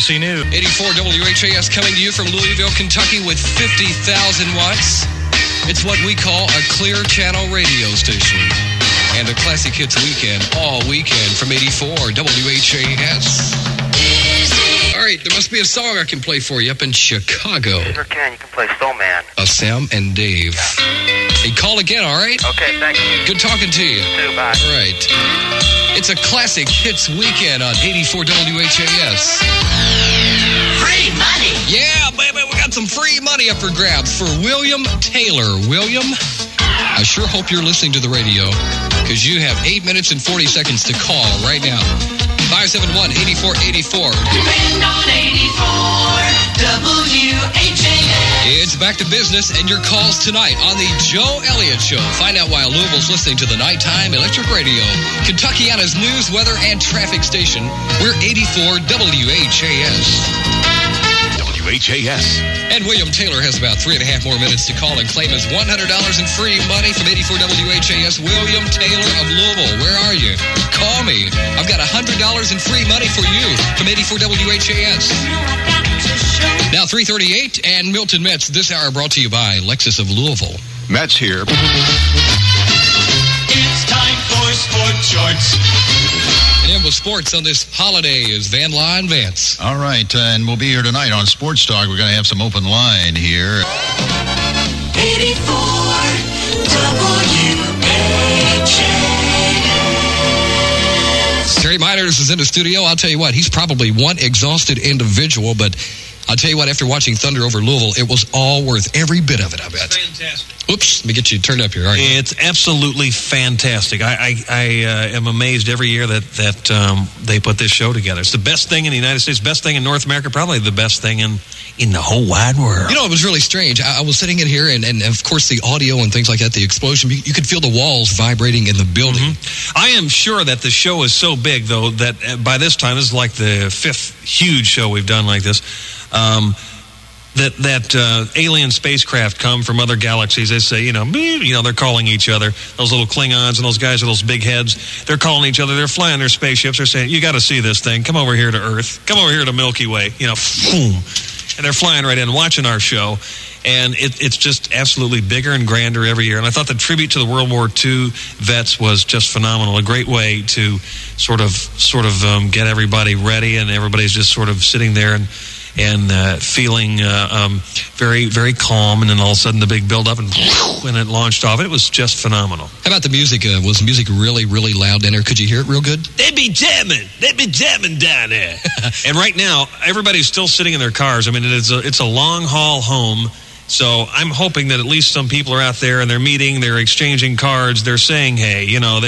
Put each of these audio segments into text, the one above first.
ABC News. 84 WHAS coming to you from Louisville, Kentucky with 50,000 watts. It's what we call a clear channel radio station. And a classic hits weekend, all weekend from 84 WHAS. All right, there must be a song I can play for you up in Chicago. Sure can. You can play Snowman. Sam and Dave. Hey, call again, all right? Okay, thank you. Good talking to you. You too, bye. All right. It's a classic hits weekend on 84 WHAS. Free money. Yeah, baby, we got some free money up for grabs for William Taylor. William, I sure hope you're listening to the radio because you have 8 minutes and 40 seconds to call right now. 571-8484. Depend on 84 WHAS. It's back to business and your calls tonight on the Joe Elliott Show. Find out why Louisville's listening to the Nighttime Electric Radio, Kentuckiana's news, weather, and traffic station. We're 84 WHAS. WHAS. And William Taylor has about 3.5 more minutes to call and claim his $100 in free money from 84 WHAS. William Taylor of Louisville, where are you? Call me. I've got $100 in free money for you from 84 WHAS. Now 3:38 and Milton Metz. This hour brought to you by Lexus of Louisville. Metz here. It's time for Sports Shorts. And in with sports on this holiday is Van Line Vance. All right, and we'll be here tonight on Sports Talk. We're going to have some open line here. 84 WHAS. Terry Miners is in the studio. I'll tell you what, he's probably one exhausted individual, but I'll tell you what, after watching Thunder over Louisville, it was all worth every bit of it, I bet. Fantastic. Oops, let me get you turned up here. All right. It's absolutely fantastic. I am amazed every year that they put this show together. It's the best thing in the United States, best thing in North America, probably the best thing in the whole wide world. You know, it was really strange. I was sitting in here, and of course the audio and things like that, the explosion, you could feel the walls vibrating in the building. Mm-hmm. I am sure that the show is so big, though, that by this time, this is like the 5th huge show we've done like this, that alien spacecraft come from other galaxies. They say, they're calling each other. Those little Klingons and those guys with those big heads, they're calling each other. They're flying their spaceships. They're saying, you got to see this thing. Come over here to Earth. Come over here to Milky Way. Boom. And they're flying right in, watching our show. And it's just absolutely bigger and grander every year. And I thought the tribute to the World War II vets was just phenomenal. A great way to sort of get everybody ready, and everybody's just sort of sitting there and feeling very, very calm, and then all of a sudden the big build-up, and when it launched off, it was just phenomenal. How about the music? Was the music really, really loud in there? Could you hear it real good? They'd be jamming down there. And right now, everybody's still sitting in their cars. I mean, it's a long-haul home, so I'm hoping that at least some people are out there, and they're meeting, they're exchanging cards, they're saying, hey,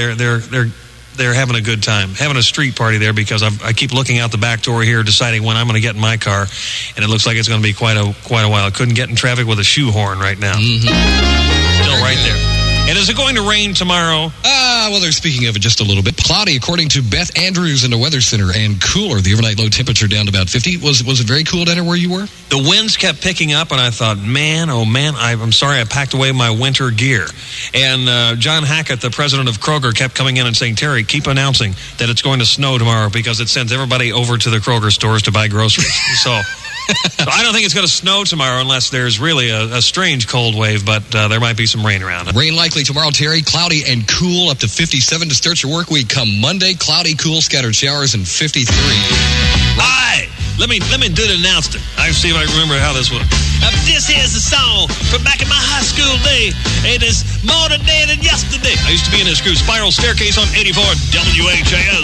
they're having a good time, having a street party there, because I keep looking out the back door here, deciding when I'm going to get in my car, and it looks like it's going to be quite a while. I couldn't get in traffic with a shoehorn right now. Mm-hmm. Still right there. And is it going to rain tomorrow? Well, they're speaking of it just a little bit. Cloudy, according to Beth Andrews in the Weather Center, and cooler. The overnight low temperature down to about 50. Was it very cool down there where you were? The winds kept picking up, and I thought, man, oh man, I'm sorry I packed away my winter gear. And John Hackett, the president of Kroger, kept coming in and saying, Terry, keep announcing that it's going to snow tomorrow, because it sends everybody over to the Kroger stores to buy groceries. So I don't think it's going to snow tomorrow unless there's really a strange cold wave, but there might be some rain around. Rain likely tomorrow, Terry. Cloudy and cool, up to 57 to start your work week. Come Monday, cloudy, cool, scattered showers, and 53. Hi! Let me do the announcement. I'll see if I remember how this works. This here's a song from back in my high school day. It is more today than yesterday. I used to be in this group, Spiral Staircase, on 84 WHAS.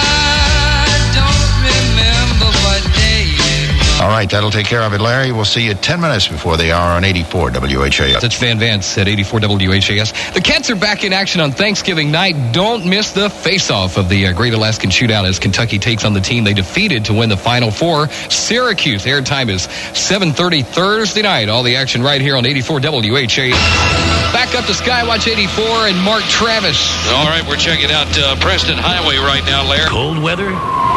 I don't remember what day it was. All right, that'll take care of it, Larry. We'll see you 10 minutes before the hour on 84 WHAS. That's Van Vance at 84 WHAS. The Cats are back in action on Thanksgiving night. Don't miss the face-off of the Great Alaskan Shootout as Kentucky takes on the team they defeated to win the Final Four, Syracuse. Airtime is 7:30 Thursday night. All the action right here on 84 WHAS. Back up to Skywatch 84 and Mark Travis. All right, we're checking out Preston Highway right now, Larry. Cold weather?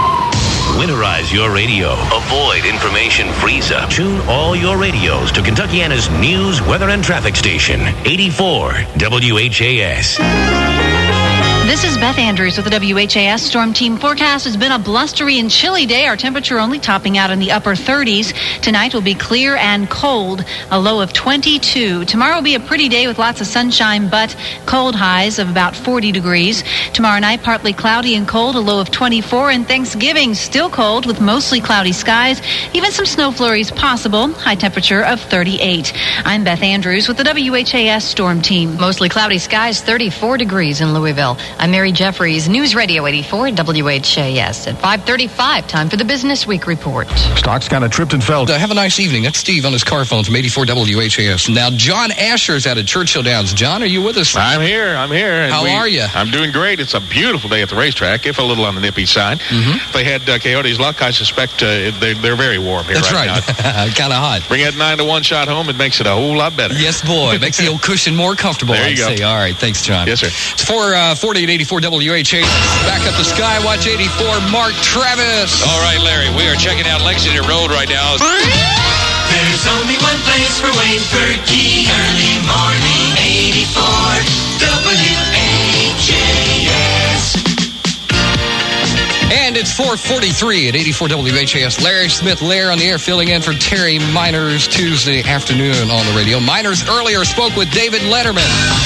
Winterize your radio. Avoid information freeze-up. Tune all your radios to Kentuckiana's news, weather, and traffic station, 84 WHAS. This is Beth Andrews with the WHAS Storm Team forecast. It's been a blustery and chilly day. Our temperature only topping out in the upper 30s. Tonight will be clear and cold, a low of 22. Tomorrow will be a pretty day with lots of sunshine, but cold highs of about 40 degrees. Tomorrow night, partly cloudy and cold, a low of 24. And Thanksgiving, still cold with mostly cloudy skies. Even some snow flurries possible, high temperature of 38. I'm Beth Andrews with the WHAS Storm Team. Mostly cloudy skies, 34 degrees in Louisville. I'm Mary Jeffries, News Radio 84 WHAS. At 5:35, time for the Business Week Report. Stocks kind of tripped and fell. Have a nice evening. That's Steve on his car phone from 84 WHAS. Now, John Asher's out at Churchill Downs. John, are you with us? I'm here. And How are you? I'm doing great. It's a beautiful day at the racetrack, if a little on the nippy side. If they had Coyotes luck, I suspect they're very warm here. That's right now. Kind of hot. Bring that 9-1 shot home, it makes it a whole lot better. Yes, boy. Makes the old cushion more comfortable, There you I'd go. say. All right. Thanks, John. Yes, sir. It's 4:40 at 84 WHAS. Back up the Skywatch 84, Mark Travis. All right, Larry, we are checking out Lexington Road right now. There's only one place for Wayne Berkey. Early morning, 84 WHAS. And it's 4:43 at 84 WHAS. Larry Smith, Lair on the air, filling in for Terry Miners Tuesday afternoon on the radio. Miners earlier spoke with David Letterman.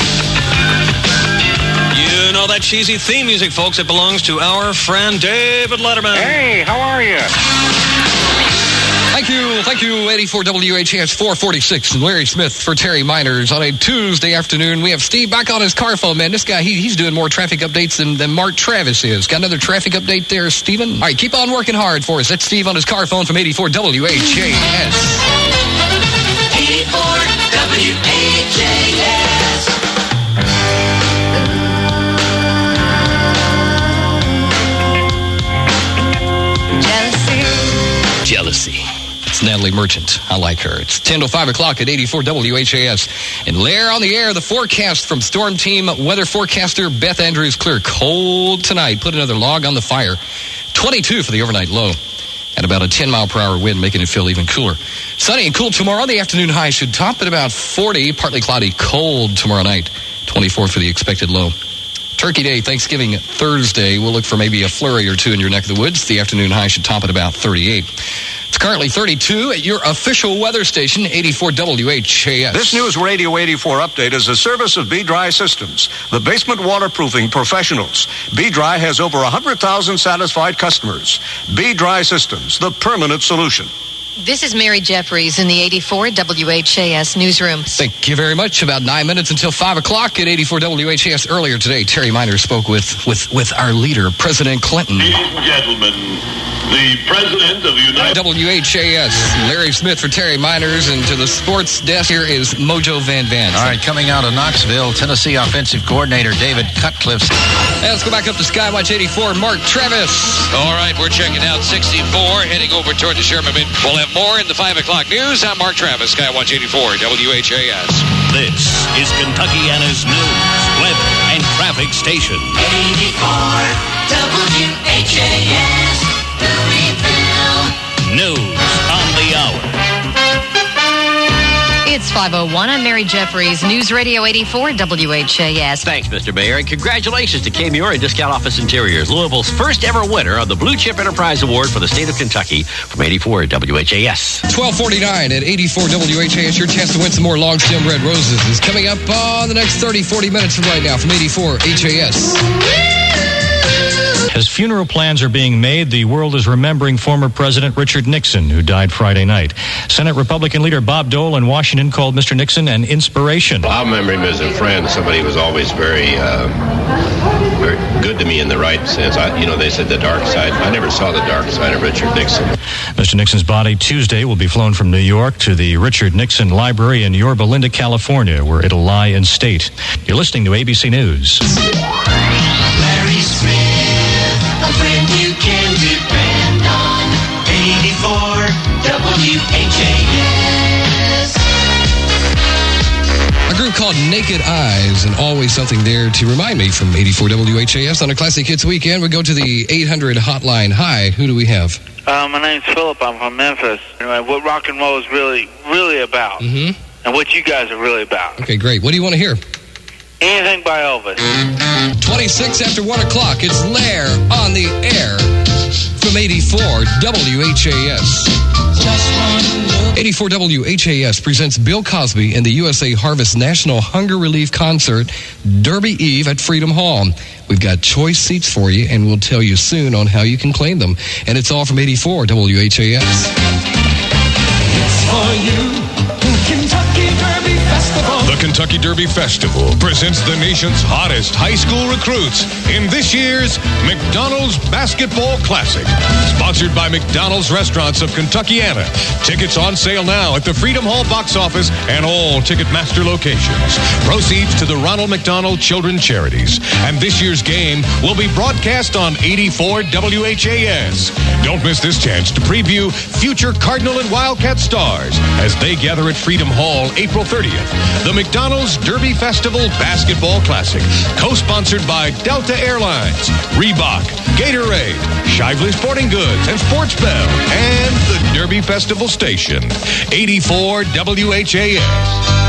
You know that cheesy theme music, folks. It belongs to our friend David Letterman. Hey, how are you? Thank you, 84 WHAS 446. And Larry Smith for Terry Miners on a Tuesday afternoon. We have Steve back on his car phone, man. This guy, he's doing more traffic updates than Mark Travis is. Got another traffic update there, Steven? All right, keep on working hard for us. That's Steve on his car phone from 84 WHAS. 84 WHAS. Jealousy. It's Natalie Merchant. I like her. It's 10 to 5 o'clock at 84 WHAS. And Lair on the air, the forecast from Storm Team weather forecaster Beth Andrews. Clear cold tonight. Put another log on the fire. 22 for the overnight low. At about a 10-mile-per-hour wind, making it feel even cooler. Sunny and cool tomorrow. The afternoon high should top at about 40. Partly cloudy, cold tomorrow night. 24 for the expected low. Turkey Day, Thanksgiving Thursday. We'll look for maybe a flurry or two in your neck of the woods. The afternoon high should top at about 38. It's currently 32 at your official weather station, 84 WHAS. This News Radio 84 update is a service of B-Dry Systems, the basement waterproofing professionals. B-Dry has over 100,000 satisfied customers. B-Dry Systems, the permanent solution. This is Mary Jeffries in the 84 WHAS newsroom. Thank you very much. About 9 minutes until 5 o'clock at 84 WHAS. Earlier today, Terry Miners spoke with our leader, President Clinton. Ladies and gentlemen, the President of the United WHAS, Larry Smith for Terry Miners, and to the sports desk here is Mojo Van Vance. All right, coming out of Knoxville, Tennessee offensive coordinator David Cutcliffe. Let's go back up to Skywatch 84, Mark Travis. All right, we're checking out 64, heading over toward the Sherman. We'll have more in the 5 o'clock news. I'm Mark Travis, Skywatch 84, WHAS. This is Kentuckiana's news, weather, and traffic station. 84 WHAS. Louisville. News on the hour. It's 5:01. I'm Mary Jeffries, News Radio 84 WHAS. Thanks, Mr. Mayor, and congratulations to Kay Muir and Discount Office Interiors, Louisville's first ever winner of the Blue Chip Enterprise Award for the state of Kentucky from 84 WHAS. 12:49 at 84 WHAS. Your chance to win some more long stem red roses is coming up on the next 30-40 minutes from right now from 84 HAS. As funeral plans are being made, the world is remembering former President Richard Nixon, who died Friday night. Senate Republican leader Bob Dole in Washington called Mr. Nixon an inspiration. Well, I remember him as a friend, somebody who was always very good to me in the right sense. They said the dark side. I never saw the dark side of Richard Nixon. Mr. Nixon's body Tuesday will be flown from New York to the Richard Nixon Library in Yorba Linda, California, where it'll lie in state. You're listening to ABC News. Larry Smith, a friend you can depend on. 84 WHAS. A group called Naked Eyes, and always something there to remind me from 84 WHAS. On a Classic Hits weekend, we go to the 800 hotline. Hi, who do we have? My name's Philip. I'm from Memphis. Anyway, what rock and roll is really, really about. Mm-hmm. And what you guys are really about. Okay, great. What do you want to hear? Anything by Elvis. 26 after 1 o'clock. It's Lair on the air from 84 WHAS. 84 WHAS presents Bill Cosby and the USA Harvest National Hunger Relief Concert, Derby Eve at Freedom Hall. We've got choice seats for you, and we'll tell you soon on how you can claim them. And it's all from 84 WHAS. It's for you, Kentucky Derby Festival. The Kentucky Derby Festival presents the nation's hottest high school recruits in this year's McDonald's Basketball Classic. Sponsored by McDonald's Restaurants of Kentuckiana. Tickets on sale now at the Freedom Hall box office and all Ticketmaster locations. Proceeds to the Ronald McDonald Children Charities. And this year's game will be broadcast on 84 WHAS. Don't miss this chance to preview future Cardinal and Wildcat stars as they gather at Freedom Hall April 30th. The McDonald's Derby Festival Basketball Classic, co-sponsored by Delta Airlines, Reebok, Gatorade, Shively Sporting Goods, and Sports Bell, and the Derby Festival Station, 84 WHAS.